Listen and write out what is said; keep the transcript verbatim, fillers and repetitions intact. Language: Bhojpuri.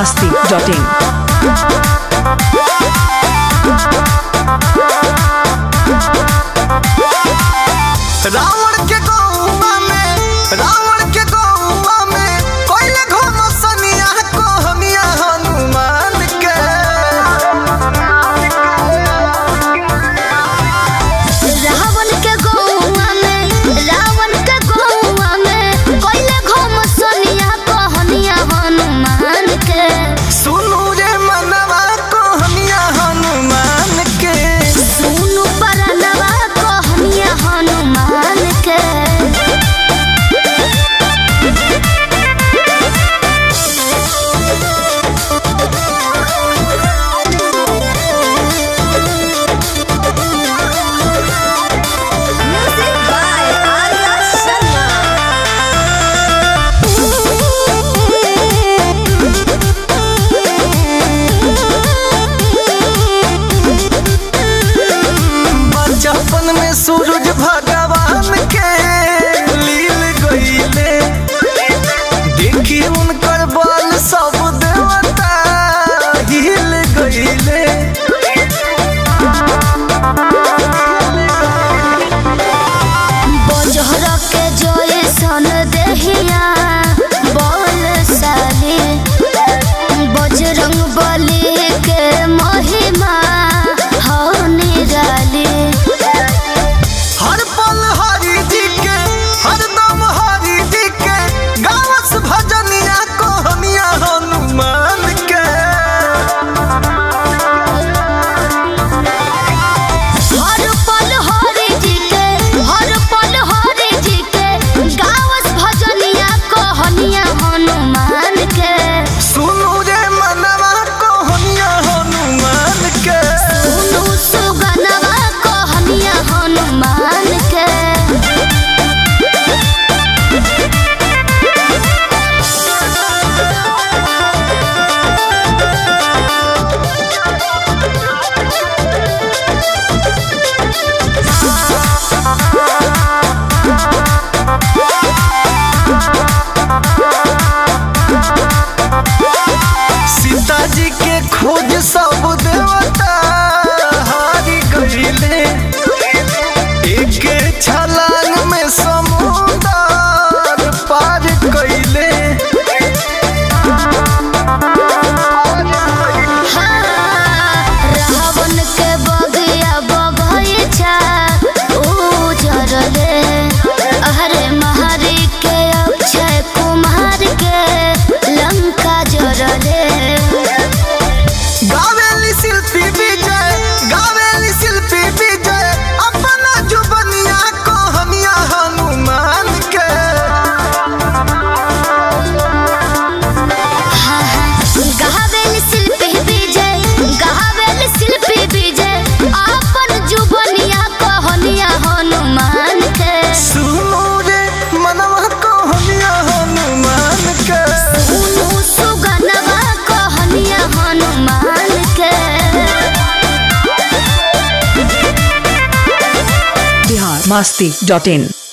masti dot in. रावण के गौवा में रावण के गौवा में कोइले घोम सनिया को हमिया हनुमान के रावण के गौवा में रावण के गौवा में कोइले घोम सनिया को हमिया हनुमान के सुनु रे मनवा को हमिया हनुमान के सुनु परनवा को हमिया हनुमान के Music by Arya बचपन में सूरज भगवान के लील गईले देखी उनकर बल सब देवता हिल गईले बजहर के जोए सन देहिया बलशाली बजरंग बली के महिमा हो निराली हर पल हरि जी के हर दम हरि जी के गावस भजनिया को हमिया हनुमान के हर पल हरि जी के हर पल हरि जी के गावस भजनिया को हनिया हनुमान के सुनु रे मनवा को हमिया हनुमान के सुनु सुगनवा को हनिया हनुमान के सीता जी के खोज सब देवता हारी गईले एक छलांग में समुद्र पार कईले रावण के बगिया बगैचा उजरले अरे महारी के अक्षय कुमार के लंका जरले गावेली शिल्पी विजय गावेली शिल्पी विजय अपना जुबनिया को हमिया हनुमान के गहावेल शिल्पी विजय गहावेल शिल्पी विजय अपन जुबनिया कहनिया हनुमान के सुनु रे मनवा को हमिया हनुमान के सुनु सुगनवा कहनिया हनुमान के Bihar masti dot in.